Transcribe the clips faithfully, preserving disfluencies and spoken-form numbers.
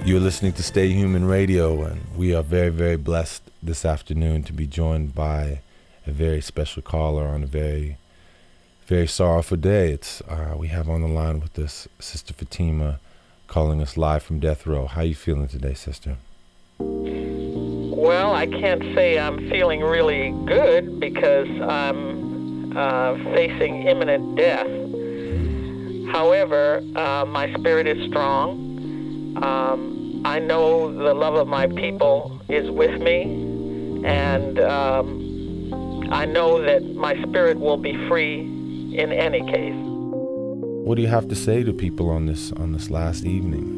You're listening to Stay Human Radio, and we are very, very blessed this afternoon to be joined by a very special caller on a very, very sorrowful day. It's uh, we have on the line with us Sister Fatima, calling us live from death row. How are you feeling today, Sister? Well, I can't say I'm feeling really good because I'm uh, facing imminent death. However, uh, my spirit is strong. Um, I know the love of my people is with me, and um, I know that my spirit will be free in any case. What do you have to say to people on this on this last evening?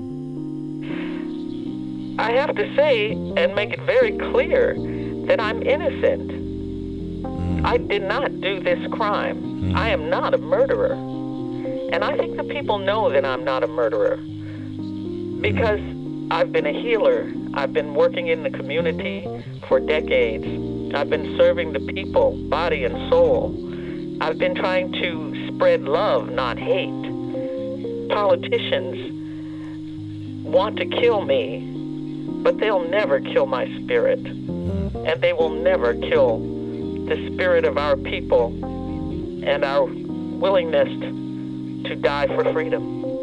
I have to say and make it very clear that I'm innocent. Mm. I did not do this crime. Mm. I am not a murderer. And I think the people know that I'm not a murderer because I've been a healer. I've been working in the community for decades. I've been serving the people, body and soul. I've been trying to spread love, not hate. Politicians want to kill me, but they'll never kill my spirit. And they will never kill the spirit of our people and our willingness to die for freedom.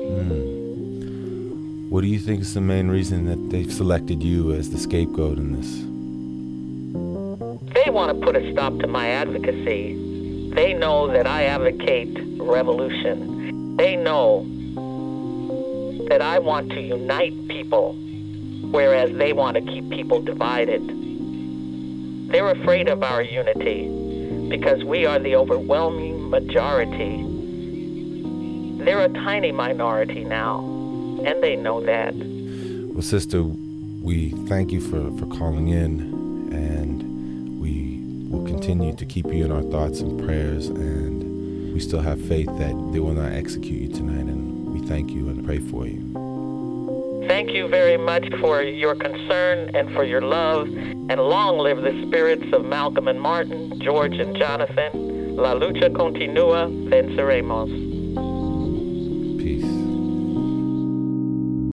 Mm. What do you think is the main reason that they've selected you as the scapegoat in this? They want to put a stop to my advocacy. They know that I advocate revolution. They know that I want to unite people, whereas they want to keep people divided. They're afraid of our unity because we are the overwhelming majority. They're a tiny minority now, and they know that. Well, Sister, we thank you for, for calling in, and we will continue to keep you in our thoughts and prayers, and we still have faith that they will not execute you tonight, and we thank you and pray for you. Thank you very much for your concern and for your love, and long live the spirits of Malcolm and Martin, George and Jonathan. La lucha continua, venceremos. Peace.